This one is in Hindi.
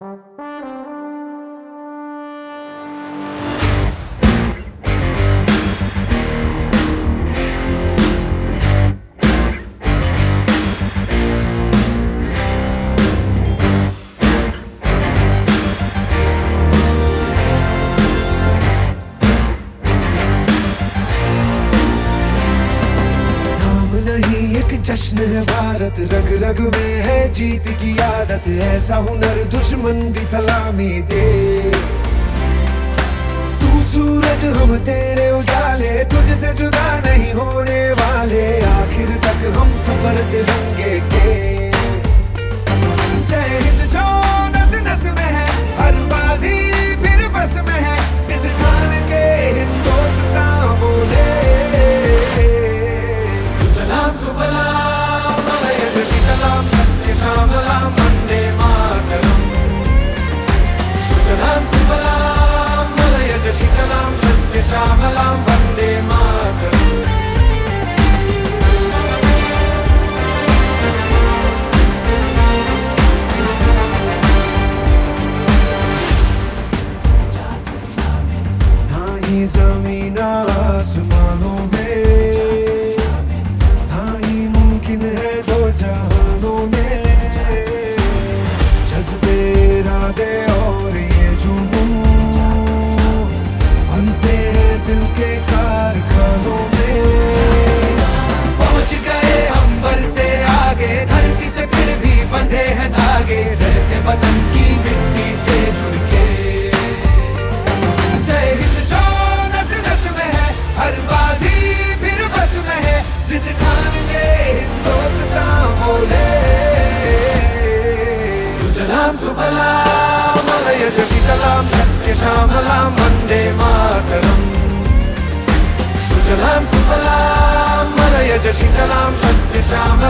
जश्न है भारत, रग रग में है जीत की आदत। ऐसा हुनर दुश्मन भी सलामी दे। तू सूरज हम तेरे उजाले, तुझसे जुदा नहीं होने वाले। आखिर तक हम सफर तिरंगे के। जय हिंद जो नस नस में है, हर बाजी फिर बस में है। सिद्ध ठान के हिंदुस्तान बोले। सुजलाम सुफलाम मलयज शीतलाम सस्य श्यामलाम वंदे मातरम। सुजलाम सुफलाम मलयज शीतलाम सस्य श्यामलाम वंदे मातरम। ना ही जमीन आसमानों में, ना ही मुमकिन है दो जहानों में। जज्बे इरादे और ये जुनून बनते हैं दिल के कारखानों में। पहुंच गए अंबर से आगे, धरती से फिर भी बंधे हैं धागे। रहते वतन की मिट्टी से जुड़ के। जय हिंद जो नस नस में है, हर बाजी फिर बस में है। जिद ठान के हिंदुस्तान बोले। सुजलाम सुफलाम मलयज शीतलाम सस्य श्यामलाम वंदे मातरम। सुजलाम सुफलाम मलयज शीतलाम सस्य श्यामलाम